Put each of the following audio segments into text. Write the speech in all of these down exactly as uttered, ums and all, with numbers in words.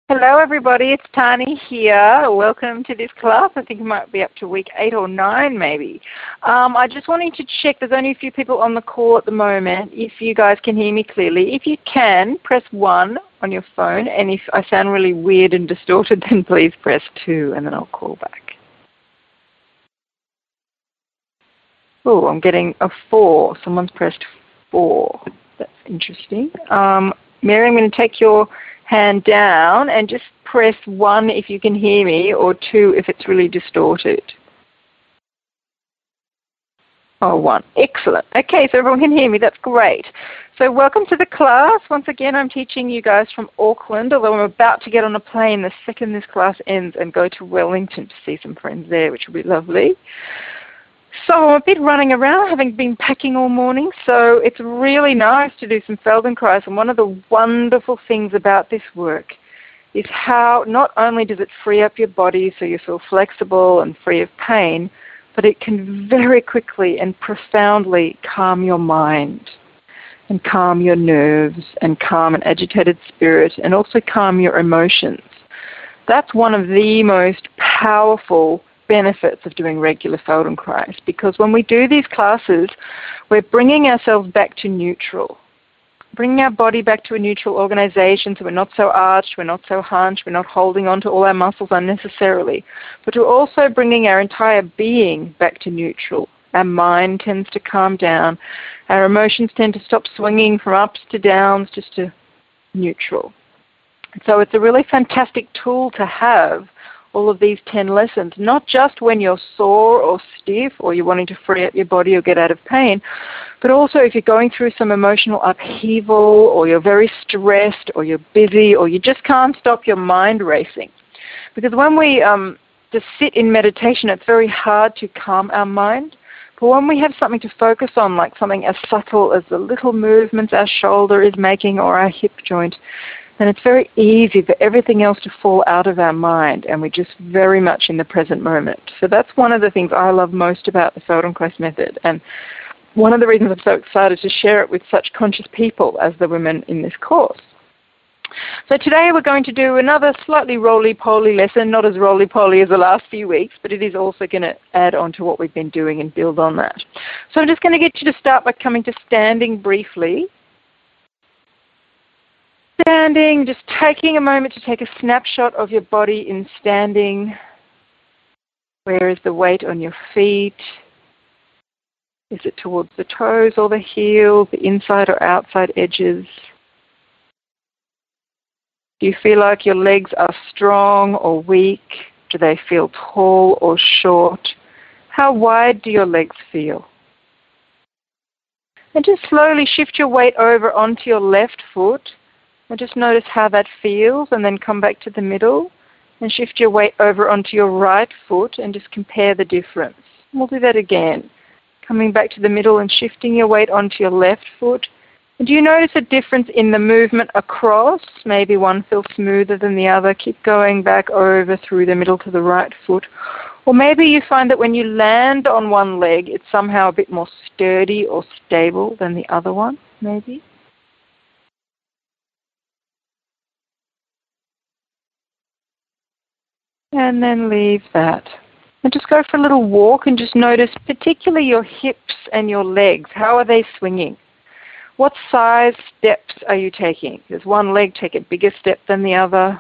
Hello everybody, it's Tani here. Welcome to this class. I think it might be up to week eight or nine maybe. Um, I just wanted to check, there's only a few people on the call at the moment, if you guys can hear me clearly. If you can, press one on your phone, and if I sound really weird and distorted, then please press two and then I'll call back. Oh, I'm getting a four. Someone's pressed four. That's interesting. Um, Mary, I'm going to take your hand down and just press one if you can hear me, or two if it's really distorted. Oh, one. Excellent. Okay, so everyone can hear me. That's great. So welcome to the class. Once again, I'm teaching you guys from Auckland, although I'm about to get on a plane the second this class ends and go to Wellington to see some friends there, which will be lovely. So I'm a bit running around, having been packing all morning, so it's really nice to do some Feldenkrais. And one of the wonderful things about this work is how not only does it free up your body so you feel flexible and free of pain, but it can very quickly and profoundly calm your mind and calm your nerves and calm an agitated spirit and also calm your emotions. That's one of the most powerful benefits of doing regular Feldenkrais, because when we do these classes, we're bringing ourselves back to neutral, bringing our body back to a neutral organization, so we're not so arched, we're not so hunched, we're not holding on to all our muscles unnecessarily, but we're also bringing our entire being back to neutral. Our mind tends to calm down, our emotions tend to stop swinging from ups to downs, just to neutral. So it's a really fantastic tool to have, all of these ten lessons, not just when you're sore or stiff or you're wanting to free up your body or get out of pain, but also if you're going through some emotional upheaval or you're very stressed or you're busy or you just can't stop your mind racing. Because when we um, just sit in meditation, it's very hard to calm our mind. But when we have something to focus on, like something as subtle as the little movements our shoulder is making or our hip joint, then it's very easy for everything else to fall out of our mind, and we're just very much in the present moment. So that's one of the things I love most about the Feldenkrais method, and one of the reasons I'm so excited to share it with such conscious people as the women in this course. So today we're going to do another slightly roly-poly lesson, not as roly-poly as the last few weeks, but it is also going to add on to what we've been doing and build on that. So I'm just going to get you to start by coming to standing briefly. Standing, just taking a moment to take a snapshot of your body in standing. Where is the weight on your feet? Is it towards the toes or the heels, the inside or outside edges? Do you feel like your legs are strong or weak? Do they feel tall or short? How wide do your legs feel? And just slowly shift your weight over onto your left foot. And just notice how that feels, and then come back to the middle and shift your weight over onto your right foot and just compare the difference. We'll do that again. Coming back to the middle and shifting your weight onto your left foot. And do you notice a difference in the movement across? Maybe one feels smoother than the other. Keep going back over through the middle to the right foot. Or maybe you find that when you land on one leg, it's somehow a bit more sturdy or stable than the other one, maybe. And then leave that. And just go for a little walk and just notice particularly your hips and your legs. How are they swinging? What size steps are you taking? Does one leg take a bigger step than the other?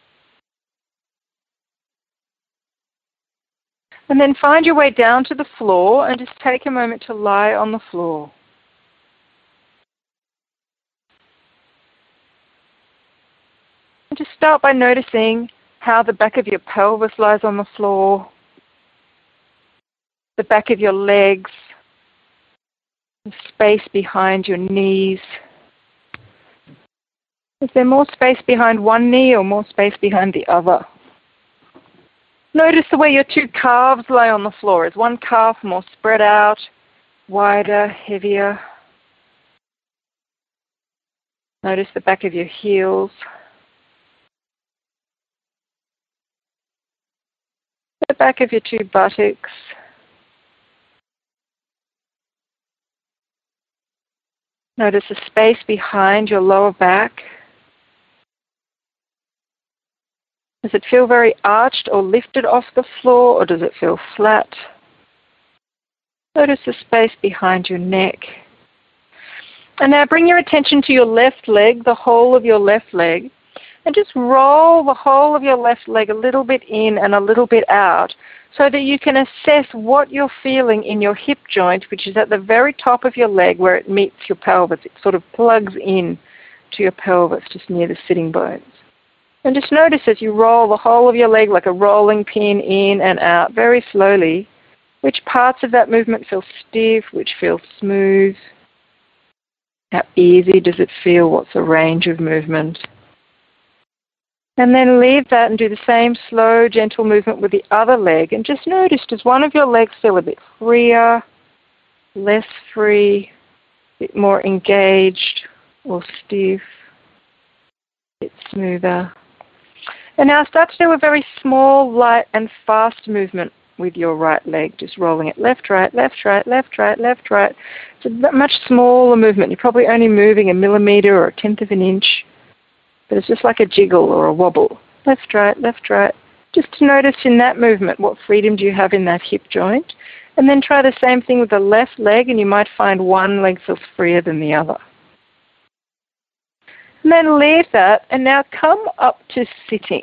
And then find your way down to the floor and just take a moment to lie on the floor. And just start by noticing how the back of your pelvis lies on the floor, the back of your legs, the space behind your knees. Is there more space behind one knee or more space behind the other? Notice the way your two calves lie on the floor. Is one calf more spread out, wider, heavier? Notice the back of your heels. The back of your two buttocks. Notice the space behind your lower back. Does it feel very arched or lifted off the floor, or does it feel flat? Notice the space behind your neck. And now bring your attention to your left leg, the whole of your left leg, and just roll the whole of your left leg a little bit in and a little bit out so that you can assess what you're feeling in your hip joint, which is at the very top of your leg where it meets your pelvis. It sort of plugs in to your pelvis just near the sitting bones. And just notice as you roll the whole of your leg like a rolling pin in and out very slowly, which parts of that movement feel stiff, which feel smooth. How easy does it feel? What's the range of movement? And then leave that and do the same slow, gentle movement with the other leg. And just notice, does one of your legs feel a bit freer, less free, a bit more engaged or stiff, a bit smoother? And now start to do a very small, light and fast movement with your right leg, just rolling it left, right, left, right, left, right, left, right. It's a much smaller movement. You're probably only moving a millimeter or a tenth of an inch, but it's just like a jiggle or a wobble. Left, right, left, right. Just to notice in that movement, what freedom do you have in that hip joint? And then try the same thing with the left leg, and you might find one leg feels freer than the other. And then leave that, and now come up to sitting.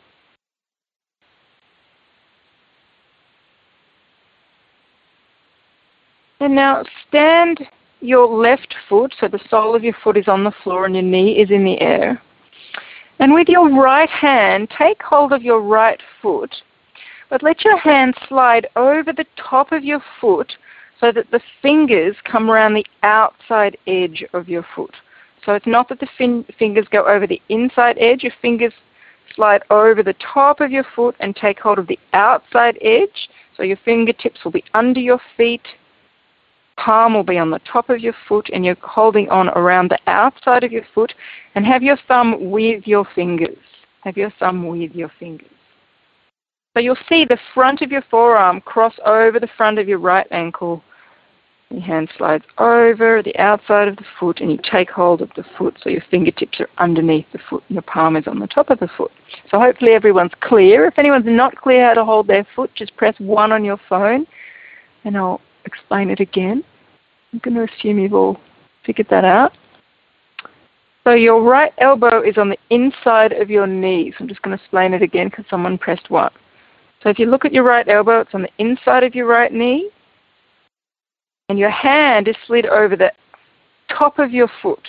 And now stand your left foot, so the sole of your foot is on the floor and your knee is in the air. And with your right hand, take hold of your right foot, but let your hand slide over the top of your foot so that the fingers come around the outside edge of your foot. So it's not that the fin fingers go over the inside edge, your fingers slide over the top of your foot and take hold of the outside edge. So your fingertips will be under your feet, palm will be on the top of your foot, and you're holding on around the outside of your foot, and have your thumb with your fingers. Have your thumb with your fingers. So you'll see the front of your forearm cross over the front of your right ankle. Your hand slides over the outside of the foot, and you take hold of the foot so your fingertips are underneath the foot and your palm is on the top of the foot. So hopefully everyone's clear. If anyone's not clear how to hold their foot, just press one on your phone, and I'll explain it again. I'm going to assume you've all figured that out. So your right elbow is on the inside of your knee. So I'm just going to explain it again because someone pressed one. So if you look at your right elbow, it's on the inside of your right knee. And your hand is slid over the top of your foot.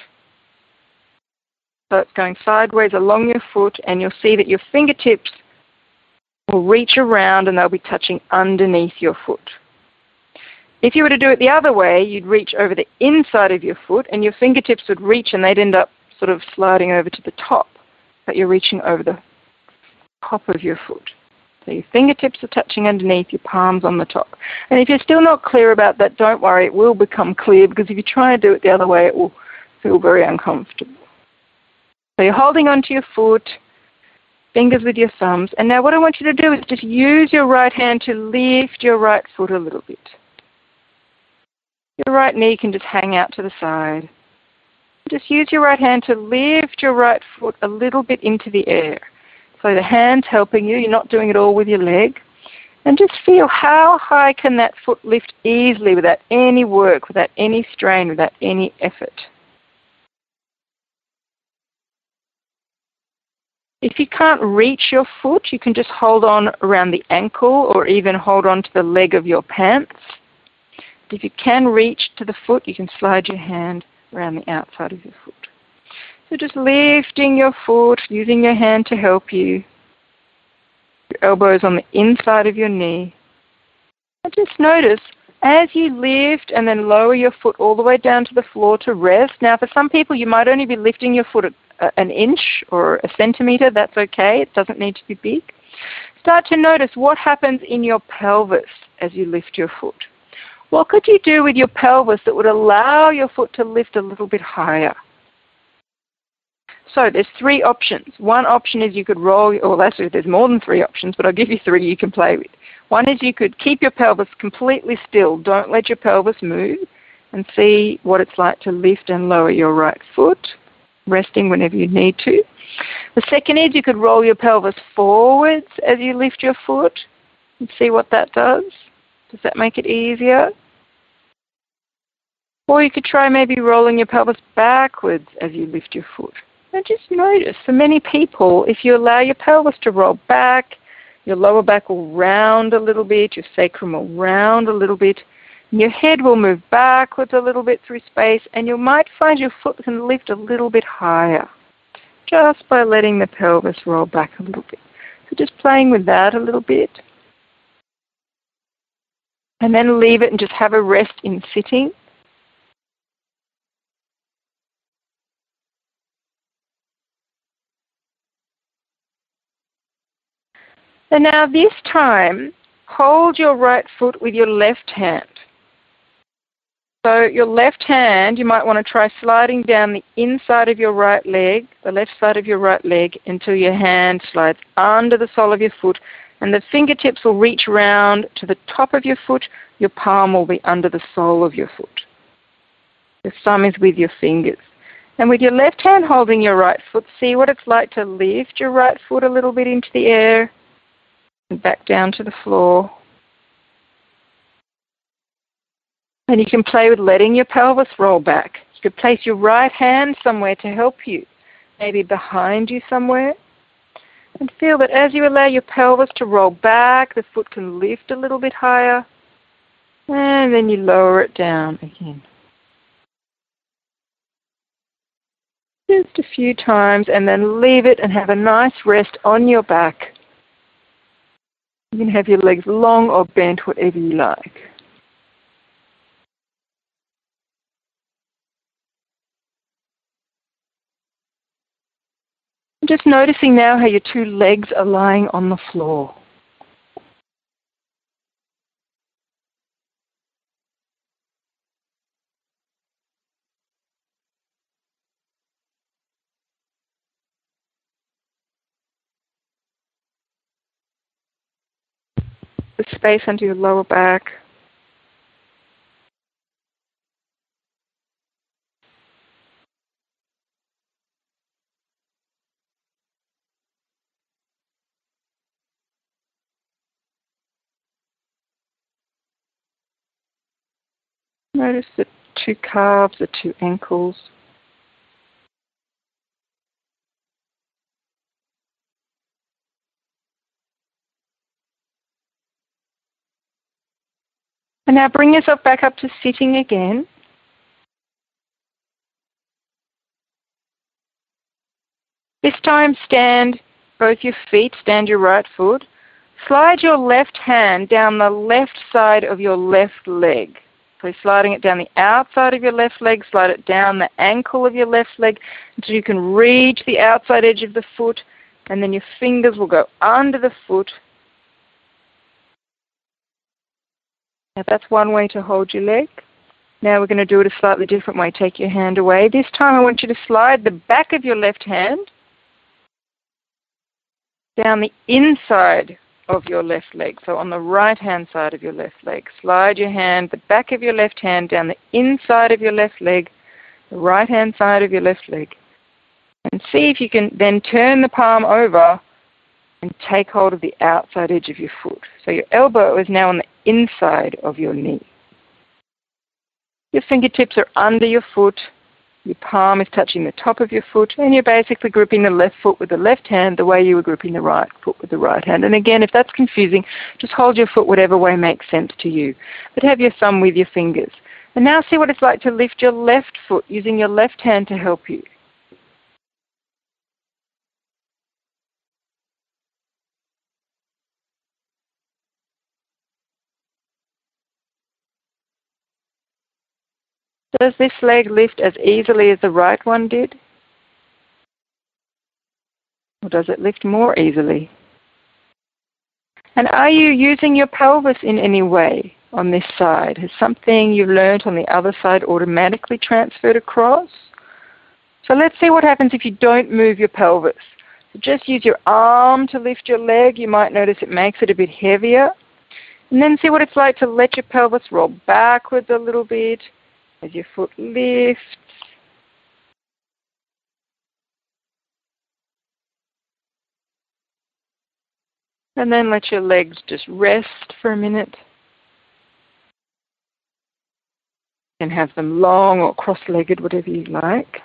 So it's going sideways along your foot, and you'll see that your fingertips will reach around and they'll be touching underneath your foot. If you were to do it the other way, you'd reach over the inside of your foot and your fingertips would reach and they'd end up sort of sliding over to the top, but you're reaching over the top of your foot. So your fingertips are touching underneath, your palms on the top. And if you're still not clear about that, don't worry, it will become clear, because if you try to do it the other way, it will feel very uncomfortable. So you're holding onto your foot, fingers with your thumbs, and now what I want you to do is just use your right hand to lift your right foot a little bit. Your right knee can just hang out to the side. Just use your right hand to lift your right foot a little bit into the air. So the hand's helping you. You're not doing it all with your leg. And just feel how high can that foot lift easily without any work, without any strain, without any effort. If you can't reach your foot, you can just hold on around the ankle or even hold on to the leg of your pants. If you can reach to the foot, you can slide your hand around the outside of your foot. So just lifting your foot, using your hand to help you. Your elbow is on the inside of your knee. And just notice, as you lift and then lower your foot all the way down to the floor to rest. Now, for some people, you might only be lifting your foot a, an inch or a centimeter. That's okay. It doesn't need to be big. Start to notice what happens in your pelvis as you lift your foot. What could you do with your pelvis that would allow your foot to lift a little bit higher? So there's three options. One option is you could roll, or actually there's more than three options, but I'll give you three you can play with. One is you could keep your pelvis completely still. Don't let your pelvis move, and see what it's like to lift and lower your right foot. resting whenever you need to. The second is you could roll your pelvis forwards as you lift your foot and see what that does. Does that make it easier? Or you could try maybe rolling your pelvis backwards as you lift your foot. And just notice, for many people, if you allow your pelvis to roll back, your lower back will round a little bit, your sacrum will round a little bit, and your head will move backwards a little bit through space, and you might find your foot can lift a little bit higher just by letting the pelvis roll back a little bit. So just playing with that a little bit. And then leave it and just have a rest in sitting. And now this time, hold your right foot with your left hand. So your left hand, you might want to try sliding down the inside of your right leg, the left side of your right leg, until your hand slides under the sole of your foot, and the fingertips will reach around to the top of your foot. Your palm will be under the sole of your foot. The thumb is with your fingers. And with your left hand holding your right foot, see what it's like to lift your right foot a little bit into the air and back down to the floor. And you can play with letting your pelvis roll back. You could place your right hand somewhere to help you, maybe behind you somewhere. And feel that as you allow your pelvis to roll back, the foot can lift a little bit higher. And then you lower it down again. Just a few times, and then leave it and have a nice rest on your back. You can have your legs long or bent, whatever you like. Just noticing now how your two legs are lying on the floor. The space under your lower back. Notice the two calves, the two ankles. And now bring yourself back up to sitting again. This time stand both your feet, stand your right foot. Slide your left hand down the left side of your left leg. So sliding it down the outside of your left leg, slide it down the ankle of your left leg until you can reach the outside edge of the foot, and then your fingers will go under the foot. Now that's one way to hold your leg. Now we're going to do it a slightly different way. Take your hand away. This time I want you to slide the back of your left hand down the inside of your left leg. So on the right hand side of your left leg. Slide your hand, the back of your left hand down the inside of your left leg, the right hand side of your left leg. And see if you can then turn the palm over and take hold of the outside edge of your foot. So your elbow is now on the inside of your knee. Your fingertips are under your foot. Your palm is touching the top of your foot, and you're basically gripping the left foot with the left hand the way you were gripping the right foot with the right hand. And again, if that's confusing, just hold your foot whatever way makes sense to you. But have your thumb with your fingers. And now see what it's like to lift your left foot using your left hand to help you. Does this leg lift as easily as the right one did? Or does it lift more easily? And are you using your pelvis in any way on this side? Has something you've learned on the other side automatically transferred across? So let's see what happens if you don't move your pelvis. So just use your arm to lift your leg. You might notice it makes it a bit heavier. And then see what it's like to let your pelvis roll backwards a little bit as your foot lifts. And then let your legs just rest for a minute. You can have them long or cross-legged, whatever you like.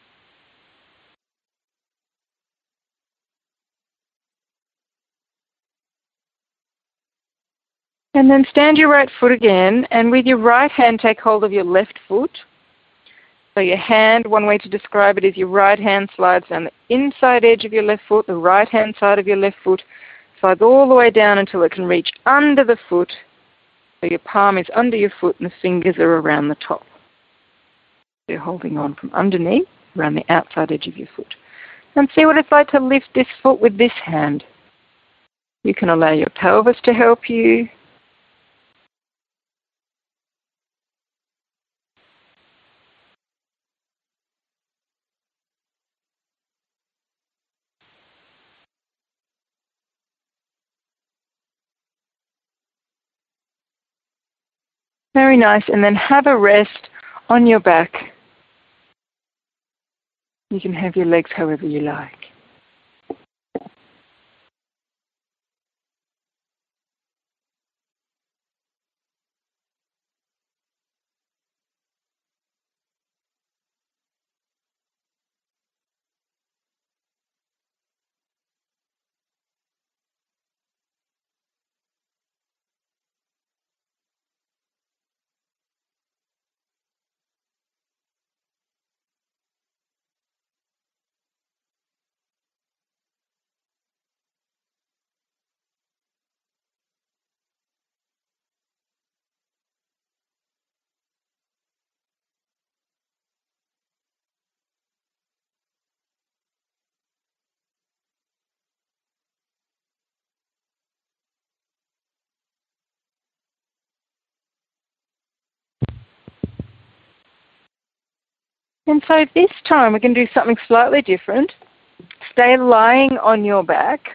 And then stand your right foot again, and with your right hand take hold of your left foot. So your hand, one way to describe it is your right hand slides down the inside edge of your left foot, the right hand side of your left foot slides all the way down until it can reach under the foot. So your palm is under your foot and the fingers are around the top. You're holding on from underneath, around the outside edge of your foot. And see what it's like to lift this foot with this hand. You can allow your pelvis to help you. Very nice. And then have a rest on your back. You can have your legs however you like. And so this time we're going to do something slightly different. Stay lying on your back.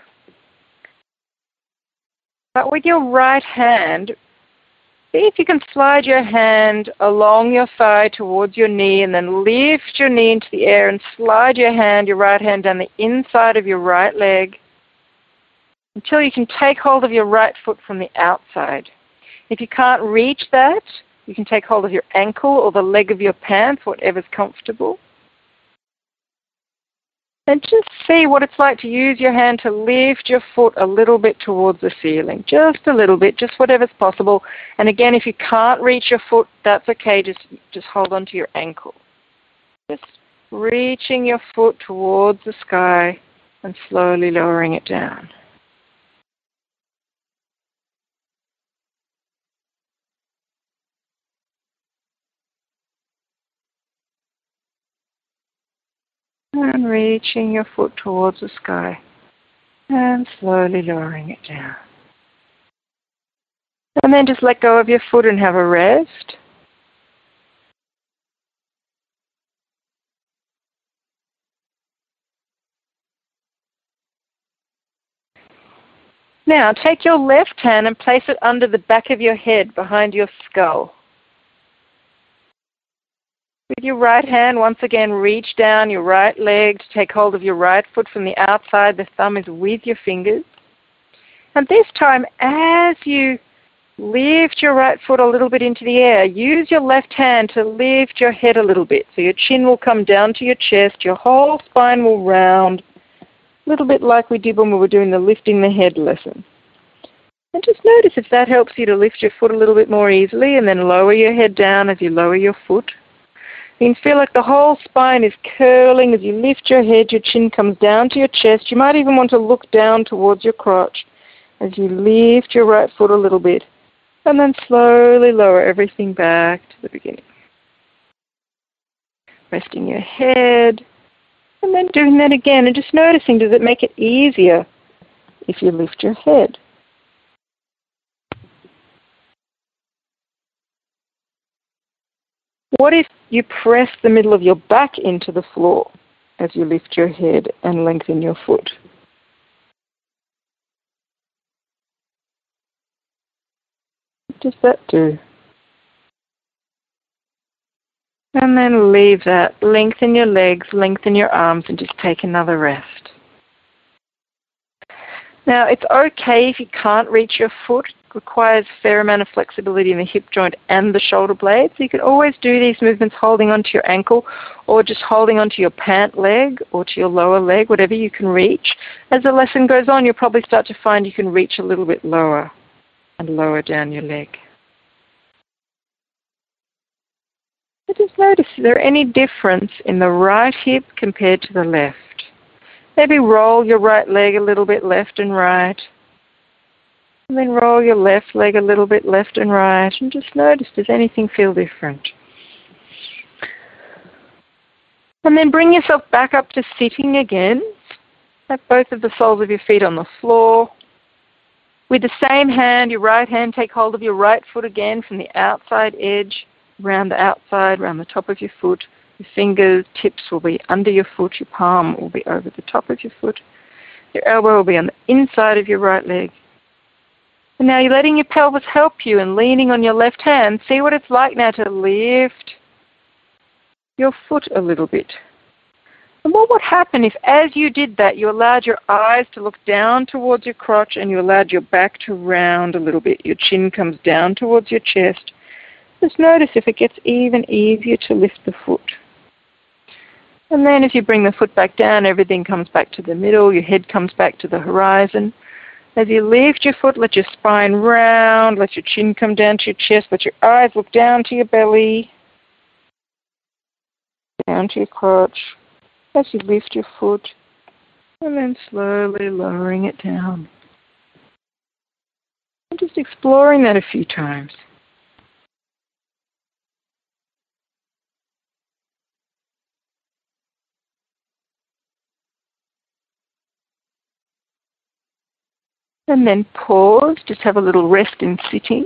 But with your right hand, see if you can slide your hand along your thigh towards your knee and then lift your knee into the air and slide your hand, your right hand, down the inside of your right leg until you can take hold of your right foot from the outside. If you can't reach that, you can take hold of your ankle or the leg of your pants, whatever's comfortable. And just see what it's like to use your hand to lift your foot a little bit towards the ceiling. Just a little bit, just whatever's possible. And again, if you can't reach your foot, that's okay. Just, just hold on to your ankle. Just reaching your foot towards the sky and slowly lowering it down. And reaching your foot towards the sky and slowly lowering it down. And then just let go of your foot and have a rest. Now take your left hand and place it under the back of your head behind your skull. With your right hand, once again, reach down your right leg to take hold of your right foot from the outside. The thumb is with your fingers. And this time, as you lift your right foot a little bit into the air, use your left hand to lift your head a little bit. So your chin will come down to your chest, your whole spine will round, a little bit like we did when we were doing the lifting the head lesson. And just notice if that helps you to lift your foot a little bit more easily, and then lower your head down as you lower your foot. You can feel like the whole spine is curling as you lift your head, your chin comes down to your chest. You might even want to look down towards your crotch as you lift your right foot a little bit. And then slowly lower everything back to the beginning. Resting your head, and then doing that again, and just noticing, does it make it easier if you lift your head? What if you press the middle of your back into the floor as you lift your head and lengthen your foot? What does that do? And then leave that. Lengthen your legs, lengthen your arms, and just take another rest. Now, it's okay if you can't reach your foot. It requires a fair amount of flexibility in the hip joint and the shoulder blade. So you can always do these movements holding onto your ankle or just holding onto your pant leg or to your lower leg, whatever you can reach. As the lesson goes on, you'll probably start to find you can reach a little bit lower and lower down your leg. So just notice, is there any difference in the right hip compared to the left? Maybe roll your right leg a little bit left and right. And then roll your left leg a little bit left and right. And just notice, does anything feel different? And then bring yourself back up to sitting again. Have both of the soles of your feet on the floor. With the same hand, your right hand, take hold of your right foot again from the outside edge, around the outside, around the top of your foot. Your finger tips will be under your foot. Your palm will be over the top of your foot. Your elbow will be on the inside of your right leg. And now you're letting your pelvis help you and leaning on your left hand. See what it's like now to lift your foot a little bit. And what would happen if, as you did that, you allowed your eyes to look down towards your crotch and you allowed your back to round a little bit. Your chin comes down towards your chest. Just notice if it gets even easier to lift the foot. And then as you bring the foot back down, everything comes back to the middle. Your head comes back to the horizon. As you lift your foot, let your spine round. Let your chin come down to your chest. Let your eyes look down to your belly. Down to your crotch. As you lift your foot. And then slowly lowering it down. And just exploring that a few times. And then pause, just have a little rest in sitting.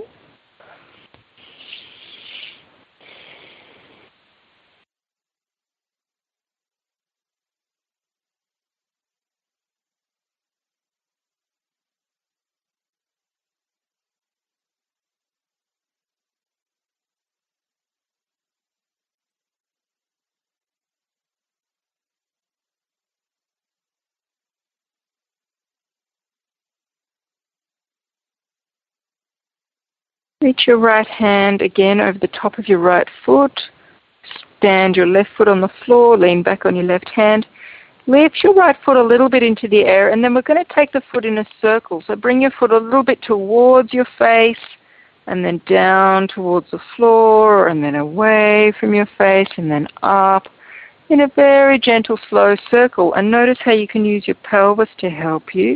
Reach your right hand again over the top of your right foot. Stand your left foot on the floor, lean back on your left hand. Lift your right foot a little bit into the air, and then we're going to take the foot in a circle. So bring your foot a little bit towards your face, and then down towards the floor, and then away from your face, and then up in a very gentle, slow circle. And notice how you can use your pelvis to help you.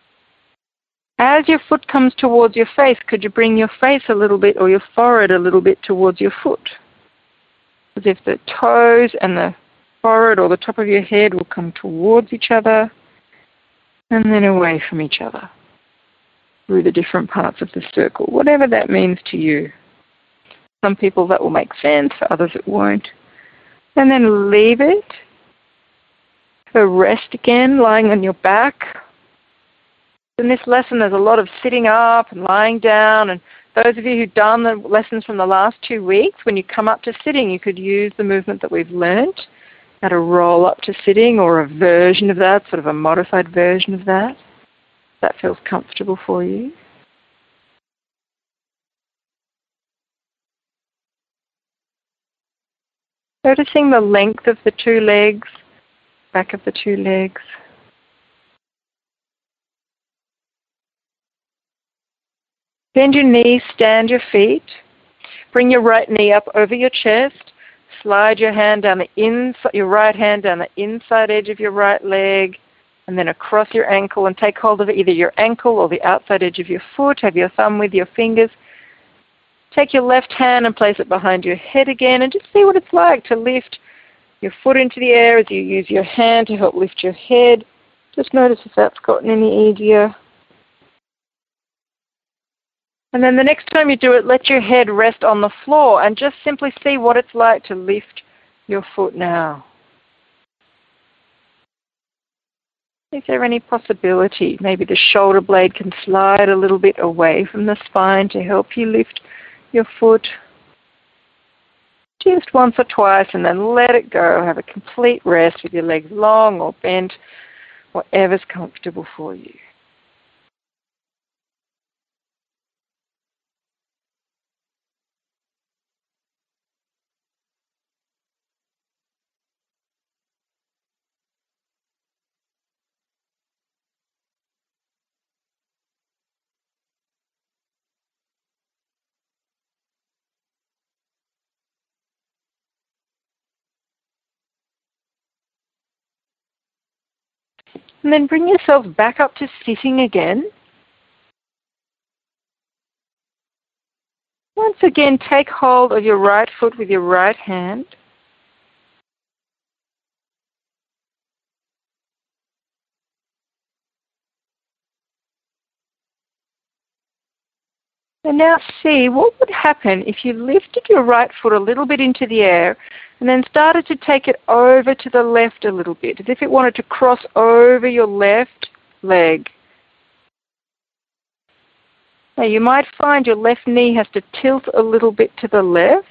As your foot comes towards your face, could you bring your face a little bit or your forehead a little bit towards your foot? As if the toes and the forehead or the top of your head will come towards each other and then away from each other through the different parts of the circle, whatever that means to you. Some people that will make sense, for others it won't. And then leave it. So rest again, lying on your back. In this lesson, there's a lot of sitting up and lying down. And those of you who've done the lessons from the last two weeks, when you come up to sitting, you could use the movement that we've learnt, how to roll up to sitting, or a version of that, sort of a modified version of that. That feels comfortable for you. Noticing the length of the two legs, back of the two legs. Bend your knees, stand your feet. Bring your right knee up over your chest. Slide your hand down the inside, your right hand down the inside edge of your right leg, and then across your ankle, and take hold of either your ankle or the outside edge of your foot. Have your thumb with your fingers. Take your left hand and place it behind your head again, and just see what it's like to lift your foot into the air as you use your hand to help lift your head. Just notice if that's gotten any easier. And then the next time you do it, let your head rest on the floor and just simply see what it's like to lift your foot now. Is there any possibility maybe the shoulder blade can slide a little bit away from the spine to help you lift your foot? Just once or twice, and then let it go. Have a complete rest with your legs long or bent, whatever's comfortable for you. And then bring yourselves back up to sitting again. Once again, take hold of your right foot with your right hand. And now see what would happen if you lifted your right foot a little bit into the air and then started to take it over to the left a little bit, as if it wanted to cross over your left leg. Now you might find your left knee has to tilt a little bit to the left.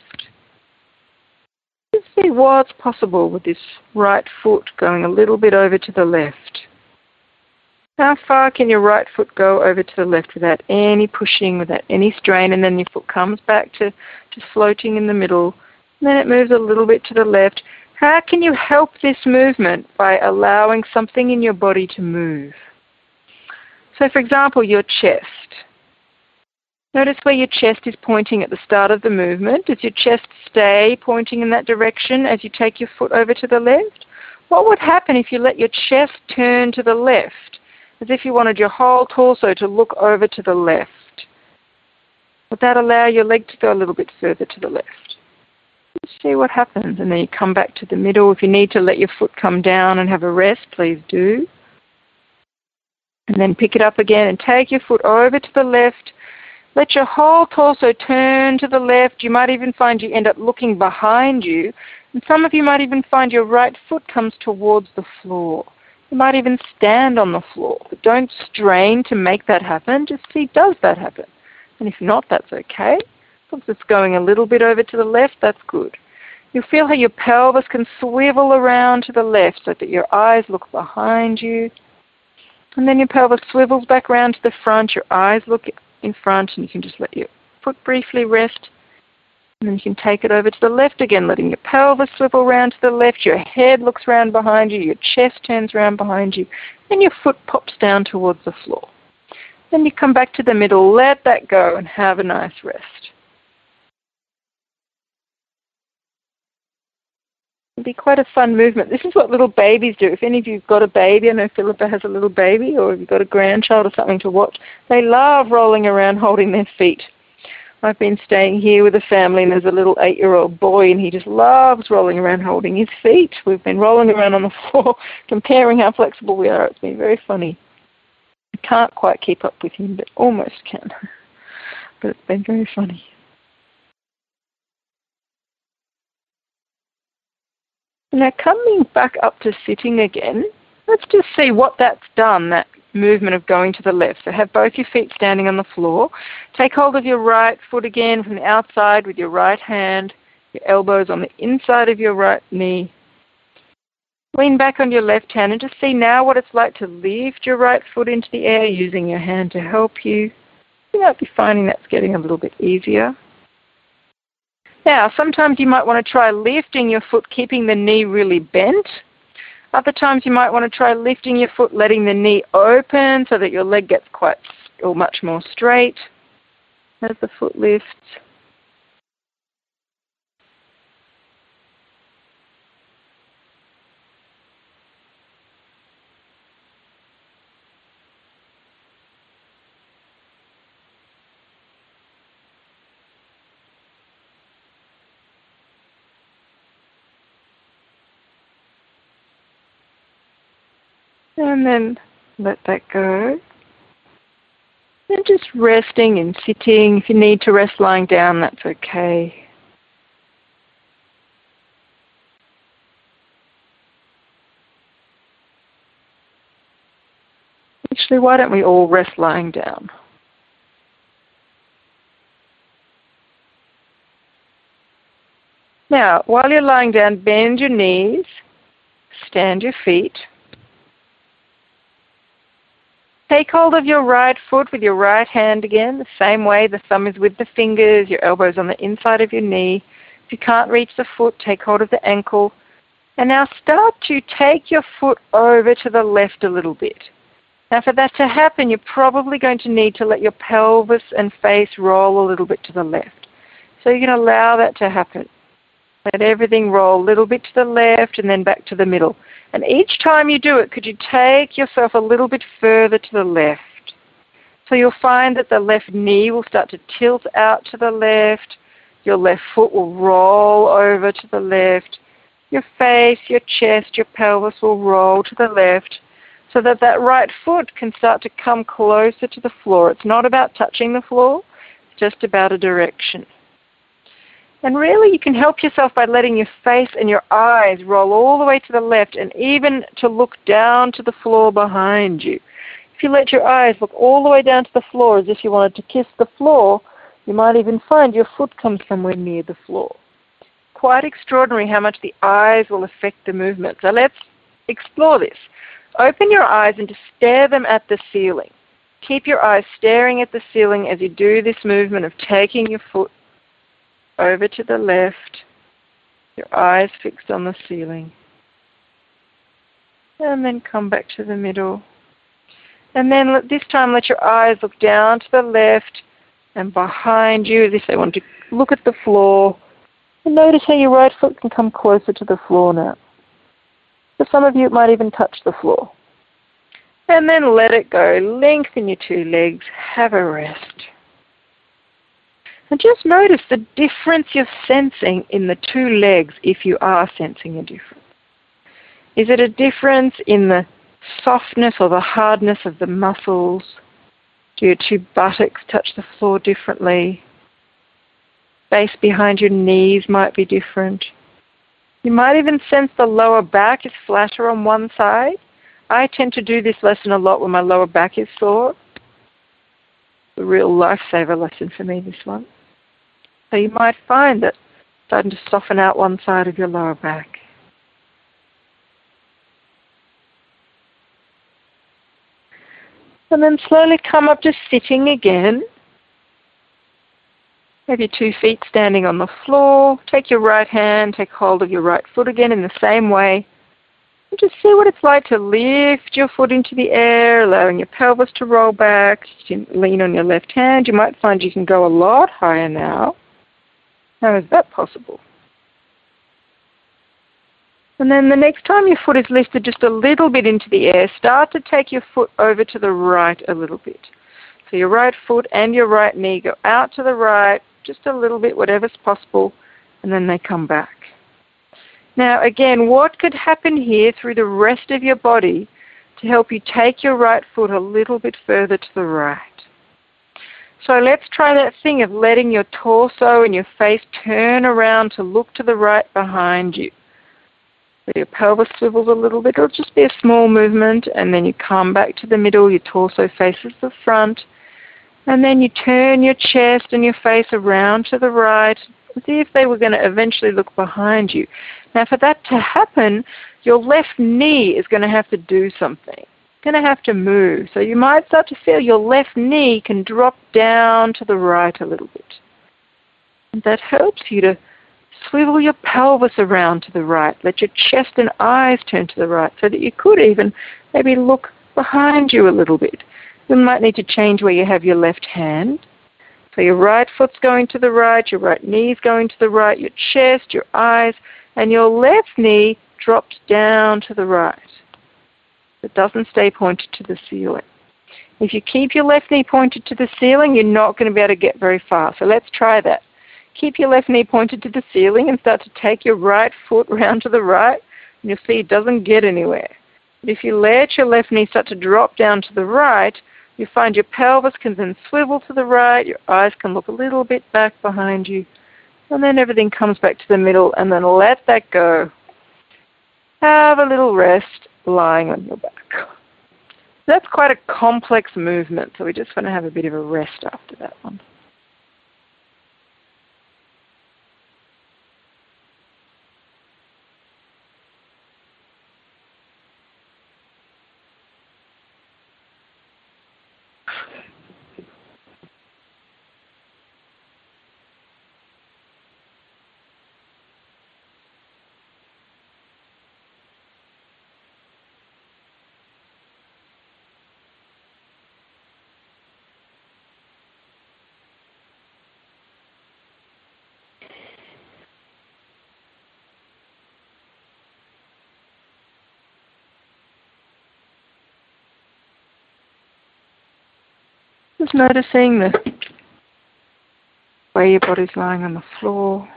Just see what's possible with this right foot going a little bit over to the left. How far can your right foot go over to the left without any pushing, without any strain, and then your foot comes back to, to floating in the middle, and then it moves a little bit to the left. How can you help this movement? By allowing something in your body to move. So for example, your chest. Notice where your chest is pointing at the start of the movement. Does your chest stay pointing in that direction as you take your foot over to the left? What would happen if you let your chest turn to the left, as if you wanted your whole torso to look over to the left? Would that allow your leg to go a little bit further to the left? Let's see what happens. And then you come back to the middle. If you need to let your foot come down and have a rest, please do. And then pick it up again and take your foot over to the left. Let your whole torso turn to the left. You might even find you end up looking behind you. And some of you might even find your right foot comes towards the floor. You might even stand on the floor. But don't strain to make that happen. Just see, does that happen? And if not, that's okay. If it's going a little bit over to the left, that's good. You'll feel how your pelvis can swivel around to the left so that your eyes look behind you. And then your pelvis swivels back around to the front. Your eyes look in front, and you can just let your foot briefly rest. And then you can take it over to the left again, letting your pelvis swivel around to the left. Your head looks around behind you. Your chest turns around behind you. And your foot pops down towards the floor. Then you come back to the middle. Let that go and have a nice rest. It'll be quite a fun movement. This is what little babies do. If any of you have got a baby, I know Philippa has a little baby, or if you've got a grandchild or something to watch, they love rolling around holding their feet. I've been staying here with a family, and there's a little eight-year-old boy, and he just loves rolling around holding his feet. We've been rolling around on the floor, comparing how flexible we are. It's been very funny. I can't quite keep up with him, but almost can. But it's been very funny. Now coming back up to sitting again, let's just see what that's done, that movement of going to the left. So have both your feet standing on the floor. Take hold of your right foot again from the outside with your right hand, your elbows on the inside of your right knee. Lean back on your left hand and just see now what it's like to lift your right foot into the air using your hand to help you. You might be finding that's getting a little bit easier. Now, sometimes you might want to try lifting your foot, keeping the knee really bent. Other times you might want to try lifting your foot, letting the knee open so that your leg gets quite or much more straight as the foot lifts. And then let that go. And just resting and sitting. If you need to rest lying down, that's okay. Actually, why don't we all rest lying down? Now, while you're lying down, bend your knees, stand your feet. Take hold of your right foot with your right hand again, the same way the thumb is with the fingers, your elbows on the inside of your knee. If you can't reach the foot, take hold of the ankle. And now start to take your foot over to the left a little bit. Now for that to happen, you're probably going to need to let your pelvis and face roll a little bit to the left. So you can allow that to happen. Let everything roll a little bit to the left and then back to the middle. And each time you do it, could you take yourself a little bit further to the left? So you'll find that the left knee will start to tilt out to the left. Your left foot will roll over to the left. Your face, your chest, your pelvis will roll to the left so that that right foot can start to come closer to the floor. It's not about touching the floor, it's just about a direction. And really you can help yourself by letting your face and your eyes roll all the way to the left and even to look down to the floor behind you. If you let your eyes look all the way down to the floor as if you wanted to kiss the floor, you might even find your foot comes somewhere near the floor. Quite extraordinary how much the eyes will affect the movement. So let's explore this. Open your eyes and just stare them at the ceiling. Keep your eyes staring at the ceiling as you do this movement of taking your foot over to the left, your eyes fixed on the ceiling. And then come back to the middle. And then this time let your eyes look down to the left and behind you as if they want to look at the floor. And notice how your right foot can come closer to the floor now. For some of you it might even touch the floor. And then let it go. Lengthen your two legs. Have a rest. And just notice the difference you're sensing in the two legs if you are sensing a difference. Is it a difference in the softness or the hardness of the muscles? Do your two buttocks touch the floor differently? Space behind your knees might be different. You might even sense the lower back is flatter on one side. I tend to do this lesson a lot when my lower back is sore. A real lifesaver lesson for me, this one. So you might find that starting to soften out one side of your lower back. And then slowly come up to sitting again. Have your two feet standing on the floor. Take your right hand, take hold of your right foot again in the same way. And just see what it's like to lift your foot into the air, allowing your pelvis to roll back. You can lean on your left hand. You might find you can go a lot higher now. How is that possible? And then the next time your foot is lifted just a little bit into the air, start to take your foot over to the right a little bit. So your right foot and your right knee go out to the right, just a little bit, whatever's possible, and then they come back. Now again, what could happen here through the rest of your body to help you take your right foot a little bit further to the right? So let's try that thing of letting your torso and your face turn around to look to the right behind you. So your pelvis swivels a little bit. It'll just be a small movement, and then you come back to the middle. Your torso faces the front. And then you turn your chest and your face around to the right, as if they were going to eventually look behind you. Now for that to happen, your left knee is going to have to do something. It's going to have to move. So you might start to feel your left knee can drop down to the right a little bit. And that helps you to swivel your pelvis around to the right. Let your chest and eyes turn to the right so that you could even maybe look behind you a little bit. You might need to change where you have your left hand. So your right foot's going to the right, your right knee's going to the right, your chest, your eyes, and your left knee drops down to the right. It doesn't stay pointed to the ceiling. If you keep your left knee pointed to the ceiling, you're not going to be able to get very far. So let's try that. Keep your left knee pointed to the ceiling and start to take your right foot round to the right, and you'll see it doesn't get anywhere. But if you let your left knee start to drop down to the right, you find your pelvis can then swivel to the right, your eyes can look a little bit back behind you, and then everything comes back to the middle, and then let that go. Have a little rest lying on your back. That's quite a complex movement, so we just want to have a bit of a rest after that one. Just noticing the way your body's lying on the floor.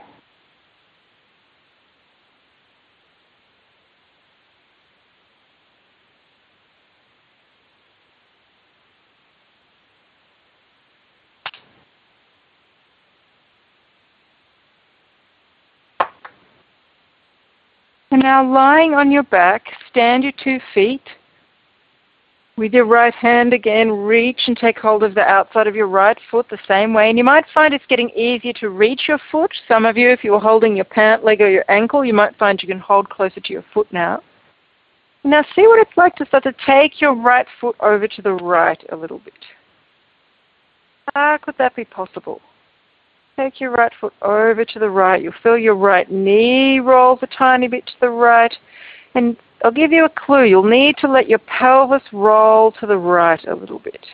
And now lying on your back, stand your two feet. With your right hand again, reach and take hold of the outside of your right foot the same way. And you might find it's getting easier to reach your foot. Some of you, if you were holding your pant leg or your ankle, you might find you can hold closer to your foot now. Now see what it's like to start to take your right foot over to the right a little bit. How could that be possible? Take your right foot over to the right. You'll feel your right knee rolls a tiny bit to the right. And I'll give you a clue. You'll need to let your pelvis roll to the right a little bit.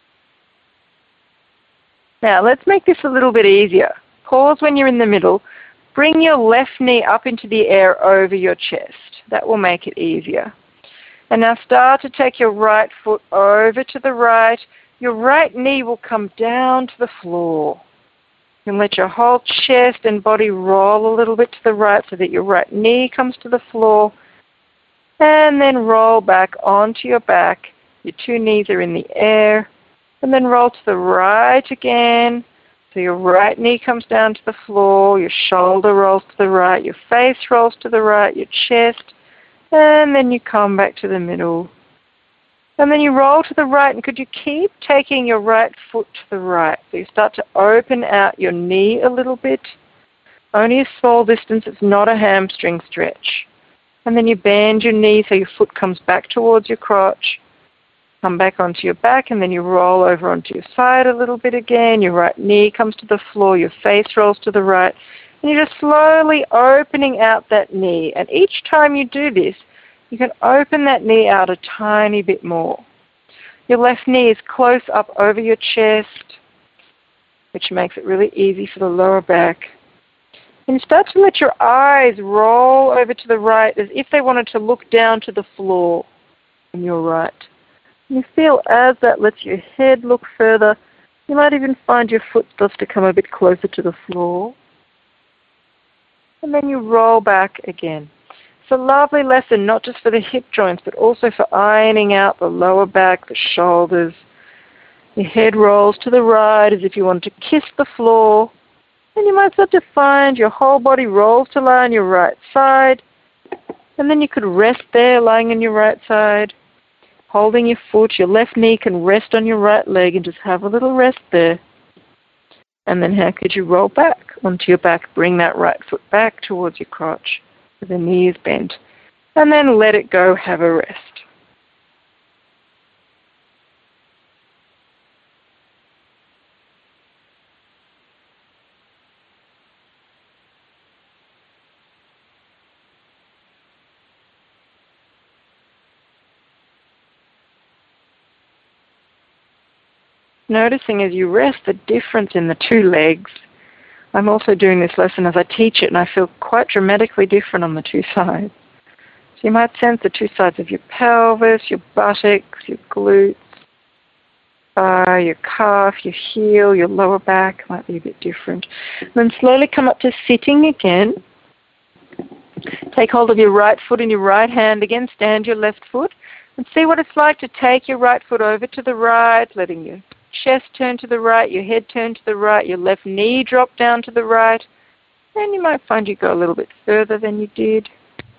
Now let's make this a little bit easier. Pause when you're in the middle. Bring your left knee up into the air over your chest. That will make it easier. And now start to take your right foot over to the right. Your right knee will come down to the floor. And let your whole chest and body roll a little bit to the right so that your right knee comes to the floor. And then roll back onto your back. Your two knees are in the air. And then roll to the right again. So your right knee comes down to the floor. Your shoulder rolls to the right. Your face rolls to the right. Your chest. And then you come back to the middle. And then you roll to the right, and could you keep taking your right foot to the right? So you start to open out your knee a little bit. Only a small distance, it's not a hamstring stretch. And then you bend your knee so your foot comes back towards your crotch. Come back onto your back, and then you roll over onto your side a little bit again. Your right knee comes to the floor, your face rolls to the right. And you're just slowly opening out that knee. And each time you do this, you can open that knee out a tiny bit more. Your left knee is close up over your chest, which makes it really easy for the lower back. And you start to let your eyes roll over to the right as if they wanted to look down to the floor on your right. And you feel as that lets your head look further, you might even find your foot starts to come a bit closer to the floor. And then you roll back again. It's a lovely lesson, not just for the hip joints, but also for ironing out the lower back, the shoulders. Your head rolls to the right as if you want to kiss the floor. And you might start to find your whole body rolls to lie on your right side. And then you could rest there, lying on your right side, holding your foot. Your left knee can rest on your right leg and just have a little rest there. And then how could you roll back onto your back? Bring that right foot back towards your crotch. The knee is bent, and then let it go, have a rest. Noticing as you rest the difference in the two legs. I'm also doing this lesson as I teach it, and I feel quite dramatically different on the two sides. So you might sense the two sides of your pelvis, your buttocks, your glutes, uh, your calf, your heel, your lower back might be a bit different. And then slowly come up to sitting again. Take hold of your right foot in your right hand again. Stand your left foot and see what it's like to take your right foot over to the right, letting your chest turn to the right, your head turn to the right, your left knee drop down to the right, and you might find you go a little bit further than you did.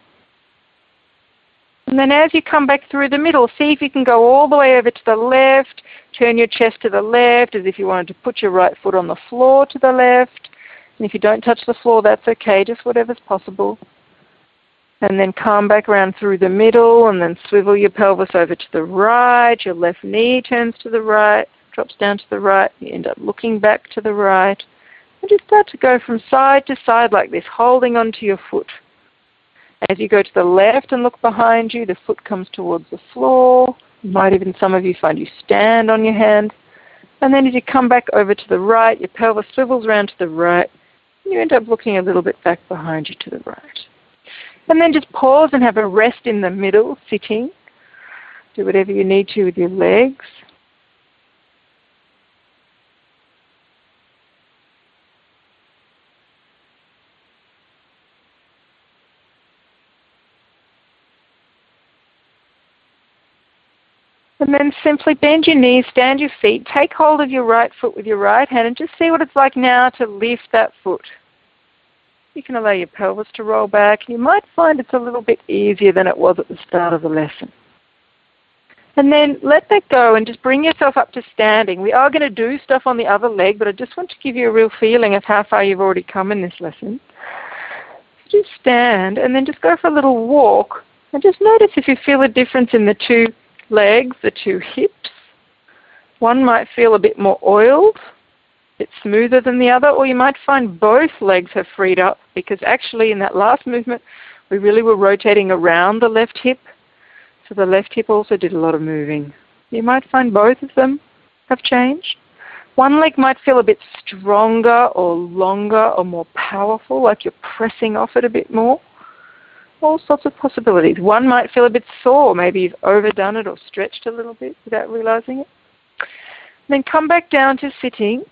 And then as you come back through the middle, see if you can go all the way over to the left, turn your chest to the left as if you wanted to put your right foot on the floor to the left. And if you don't touch the floor, that's okay, just whatever's possible. And then come back around through the middle and then swivel your pelvis over to the right, your left knee turns to the right, drops down to the right, you end up looking back to the right. And just start to go from side to side like this, holding onto your foot. As you go to the left and look behind you, the foot comes towards the floor. You might even, some of you, find you stand on your hand. And then as you come back over to the right, your pelvis swivels around to the right. And you end up looking a little bit back behind you to the right. And then just pause and have a rest in the middle, sitting. Do whatever you need to with your legs. And then simply bend your knees, stand your feet, take hold of your right foot with your right hand and just see what it's like now to lift that foot. You can allow your pelvis to roll back. You might find it's a little bit easier than it was at the start of the lesson. And then let that go and just bring yourself up to standing. We are going to do stuff on the other leg, but I just want to give you a real feeling of how far you've already come in this lesson. Just stand and then just go for a little walk and just notice if you feel a difference in the two legs, the two hips. One might feel a bit more oiled, a bit smoother than the other, or you might find both legs have freed up because actually in that last movement we really were rotating around the left hip. So the left hip also did a lot of moving. You might find both of them have changed. One leg might feel a bit stronger or longer or more powerful, like you're pressing off it a bit more. All sorts of possibilities. One might feel a bit sore. Maybe you've overdone it or stretched a little bit without realizing it. Then come back down to sitting.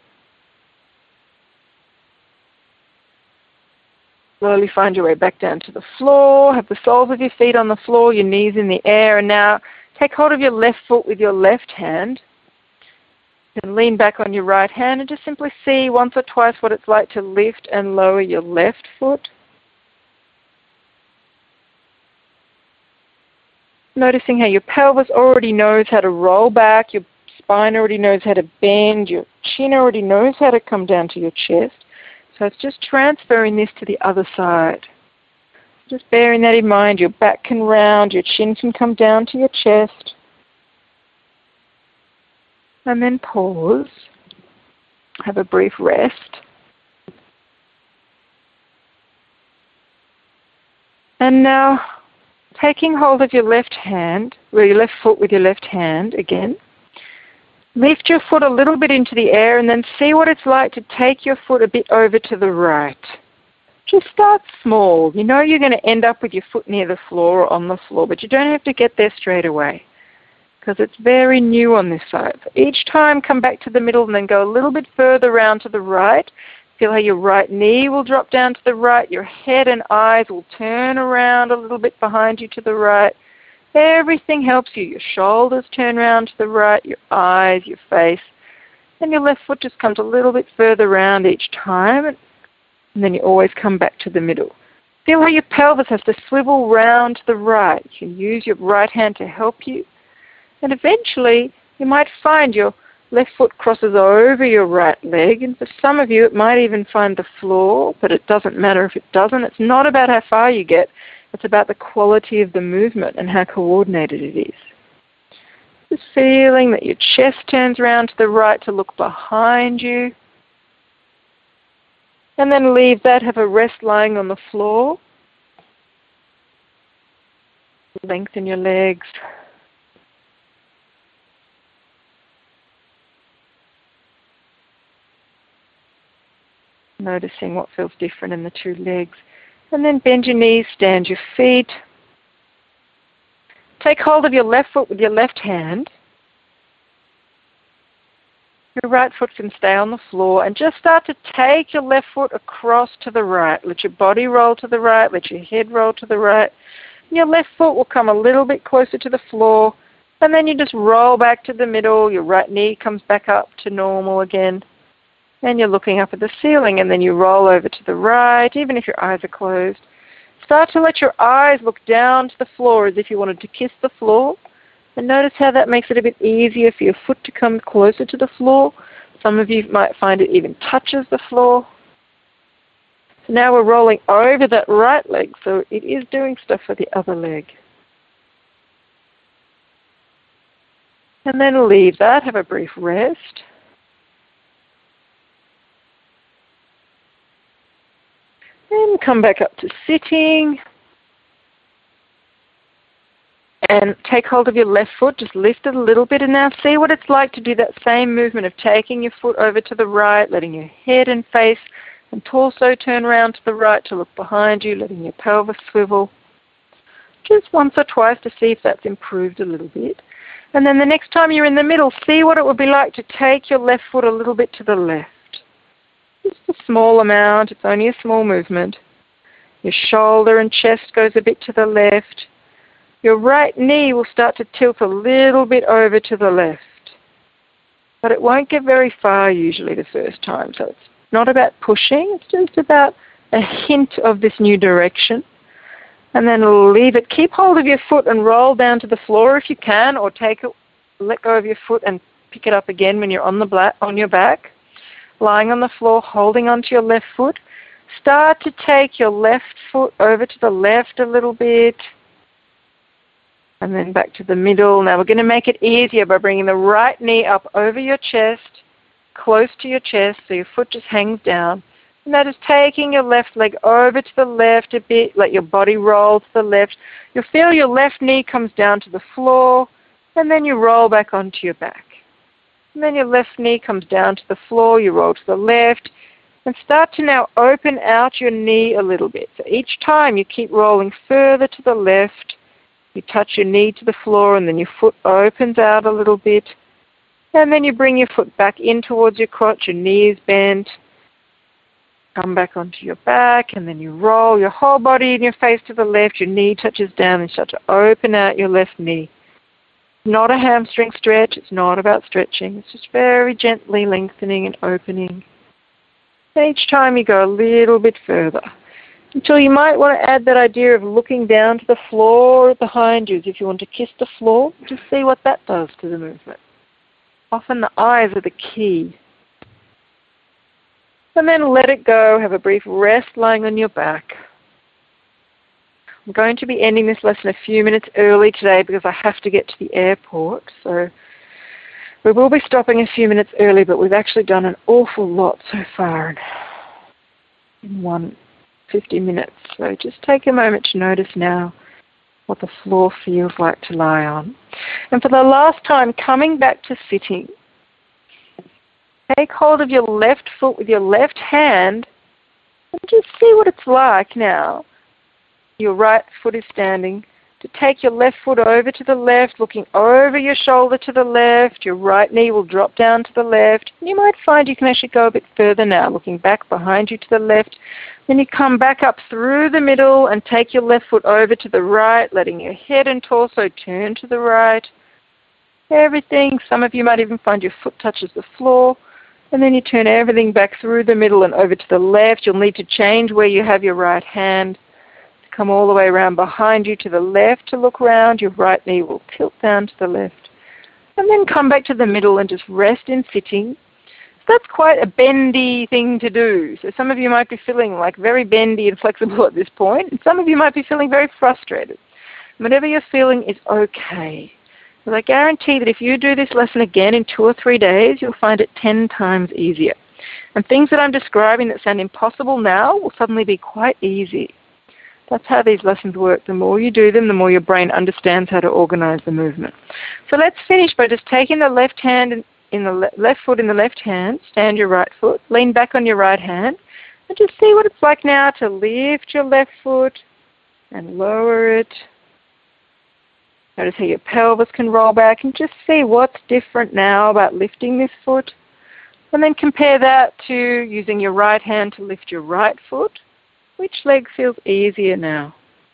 Slowly find your way back down to the floor. Have the soles of your feet on the floor, your knees in the air. And now take hold of your left foot with your left hand. And lean back on your right hand and just simply see once or twice what it's like to lift and lower your left foot. Noticing how your pelvis already knows how to roll back, your spine already knows how to bend, your chin already knows how to come down to your chest. So it's just transferring this to the other side. Just bearing that in mind, your back can round, your chin can come down to your chest. And then pause. Have a brief rest. And now, taking hold of your left hand, or your left foot with your left hand again, lift your foot a little bit into the air and then see what it's like to take your foot a bit over to the right. Just start small. You know you're going to end up with your foot near the floor or on the floor, but you don't have to get there straight away because it's very new on this side. So each time come back to the middle and then go a little bit further around to the right. Feel how your right knee will drop down to the right. Your head and eyes will turn around a little bit behind you to the right. Everything helps you. Your shoulders turn around to the right, your eyes, your face. And your left foot just comes a little bit further around each time. And then you always come back to the middle. Feel how your pelvis has to swivel round to the right. You can use your right hand to help you. And eventually you might find your left foot crosses over your right leg, and for some of you it might even find the floor, but it doesn't matter if it doesn't. It's not about how far you get, it's about the quality of the movement and how coordinated it is. Just feeling that your chest turns around to the right to look behind you, and then leave that, have a rest lying on the floor. Lengthen your legs. Noticing what feels different in the two legs. And then bend your knees, stand your feet. Take hold of your left foot with your left hand. Your right foot can stay on the floor and just start to take your left foot across to the right. Let your body roll to the right, let your head roll to the right. And your left foot will come a little bit closer to the floor, and then you just roll back to the middle. Your right knee comes back up to normal again. And you're looking up at the ceiling, and then you roll over to the right, even if your eyes are closed. Start to let your eyes look down to the floor as if you wanted to kiss the floor. And notice how that makes it a bit easier for your foot to come closer to the floor. Some of you might find it even touches the floor. So now we're rolling over that right leg, so it is doing stuff for the other leg. And then leave that, have a brief rest. And come back up to sitting. And take hold of your left foot, just lift it a little bit, and now see what it's like to do that same movement of taking your foot over to the right, letting your head and face and torso turn around to the right to look behind you, letting your pelvis swivel. Just once or twice to see if that's improved a little bit. And then the next time you're in the middle, see what it would be like to take your left foot a little bit to the left. Just a small amount, it's only a small movement. Your shoulder and chest goes a bit to the left. your right knee will start to tilt a little bit over to the left. But it won't get very far usually the first time. So it's not about pushing, it's just about a hint of this new direction. And then leave it. Keep hold of your foot and roll down to the floor if you can, or take it, let go of your foot and pick it up again when you're on the black, on your back. Lying on the floor, holding onto your left foot. Start to take your left foot over to the left a little bit. And then back to the middle. Now we're going to make it easier by bringing the right knee up over your chest, close to your chest, so your foot just hangs down. And that is taking your left leg over to the left a bit, let your body roll to the left. You'll feel your left knee comes down to the floor, and then you roll back onto your back. And then your left knee comes down to the floor, you roll to the left, and start to now open out your knee a little bit. So each time you keep rolling further to the left, you touch your knee to the floor, and then your foot opens out a little bit. And then you bring your foot back in towards your crotch, your knee is bent. Come back onto your back, and then you roll your whole body and your face to the left. Your knee touches down and start to open out your left knee. Not a hamstring stretch. It's not about stretching. It's just very gently lengthening and opening. Each time you go a little bit further, until you might want to add that idea of looking down to the floor behind you, as if you want to kiss the floor. Just see what that does to the movement. Often the eyes are the key. And then let it go. Have a brief rest lying on your back. I'm going to be ending this lesson a few minutes early today because I have to get to the airport. So we will be stopping a few minutes early, but we've actually done an awful lot so far in one fifty minutes. So just take a moment to notice now what the floor feels like to lie on. And for the last time, coming back to sitting, take hold of your left foot with your left hand and just see what it's like now. Your right foot is standing. To take your left foot over to the left, looking over your shoulder to the left. Your right knee will drop down to the left. You might find you can actually go a bit further now, looking back behind you to the left. Then you come back up through the middle and take your left foot over to the right, letting your head and torso turn to the right. Everything. Some of you might even find your foot touches the floor. And then you turn everything back through the middle and over to the left. You'll need to change where you have your right hand. Come all the way around behind you to the left to look round. Your right knee will tilt down to the left. And then come back to the middle and just rest in sitting. So that's quite a bendy thing to do. So some of you might be feeling like very bendy and flexible at this point. And some of you might be feeling very frustrated. Whatever you're feeling is okay. But I guarantee that if you do this lesson again in two or three days, you'll find it ten times easier. And things that I'm describing that sound impossible now will suddenly be quite easy. That's how these lessons work. The more you do them, the more your brain understands how to organize the movement. So let's finish by just taking the left hand in the le left foot in the left hand, stand your right foot, lean back on your right hand, and just see what it's like now to lift your left foot and lower it. Notice how your pelvis can roll back, and just see what's different now about lifting this foot. And then compare that to using your right hand to lift your right foot. Which leg feels easier now?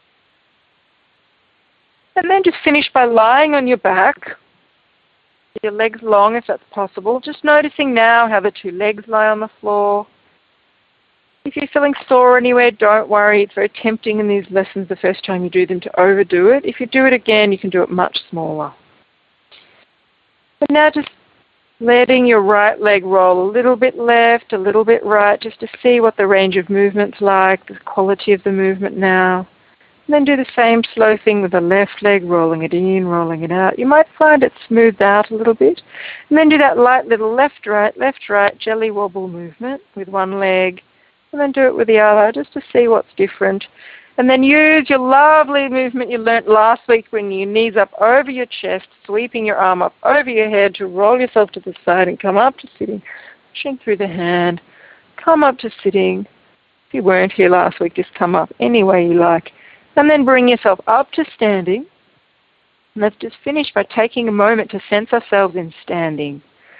And then just finish by lying on your back. Your legs long if that's possible. Just noticing now how the two legs lie on the floor. If you're feeling sore anywhere, don't worry. It's very tempting in these lessons the first time you do them to overdo it. If you do it again, you can do it much smaller. And now just letting your right leg roll a little bit left, a little bit right, just to see what the range of movement's like, the quality of the movement now. And then do the same slow thing with the left leg, rolling it in, rolling it out. You might find it smoothed out a little bit. And then do that light little left-right, left-right jelly wobble movement with one leg. And then do it with the other just to see what's different. And then use your lovely movement you learnt last week, bringing your knees up over your chest, sweeping your arm up over your head to roll yourself to the side and come up to sitting, pushing through the hand. Come up to sitting. If you weren't here last week, just come up any way you like. And then bring yourself up to standing. And let's just finish by taking a moment to sense ourselves in standing.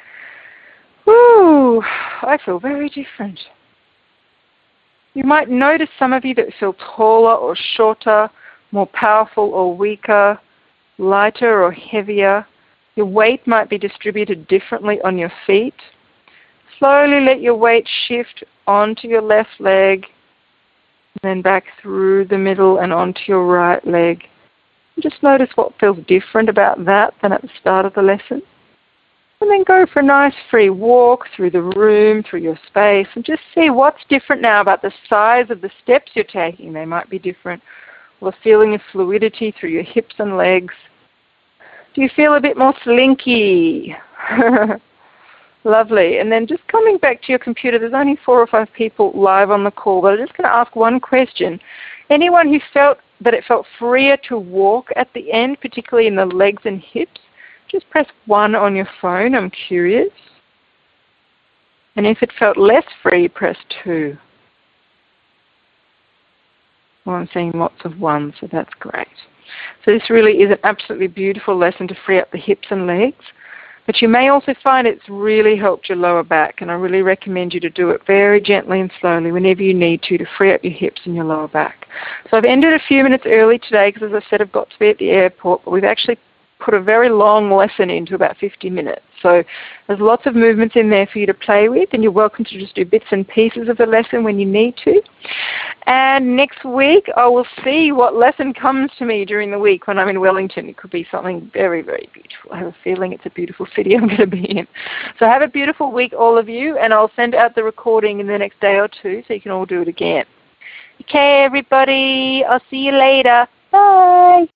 Woo! I feel very different. You might notice some of you that feel taller or shorter, more powerful or weaker, lighter or heavier. Your weight might be distributed differently on your feet. Slowly let your weight shift onto your left leg, and then back through the middle and onto your right leg. And just notice what feels different about that than at the start of the lesson. And then go for a nice free walk through the room, through your space, and just see what's different now about the size of the steps you're taking. They might be different. Or the feeling of fluidity through your hips and legs. Do you feel a bit more slinky? Lovely. And then just coming back to your computer, there's only four or five people live on the call, but I'm just going to ask one question. Anyone who felt that it felt freer to walk at the end, particularly in the legs and hips, just press one on your phone. I'm curious. And if it felt less free, press two. Well, I'm seeing lots of ones, so that's great. So this really is an absolutely beautiful lesson to free up the hips and legs. But you may also find it's really helped your lower back, and I really recommend you to do it very gently and slowly whenever you need to to free up your hips and your lower back. So I've ended a few minutes early today because, as I said, I've got to be at the airport, but we've actually put a very long lesson into about fifty minutes. So there's lots of movements in there for you to play with, and you're welcome to just do bits and pieces of the lesson when you need to. And next week I will see what lesson comes to me during the week when I'm in Wellington. It could be something very, very beautiful. I have a feeling it's a beautiful city I'm going to be in. So have a beautiful week, all of you, and I'll send out the recording in the next day or two so you can all do it again. Okay, everybody. I'll see you later. Bye.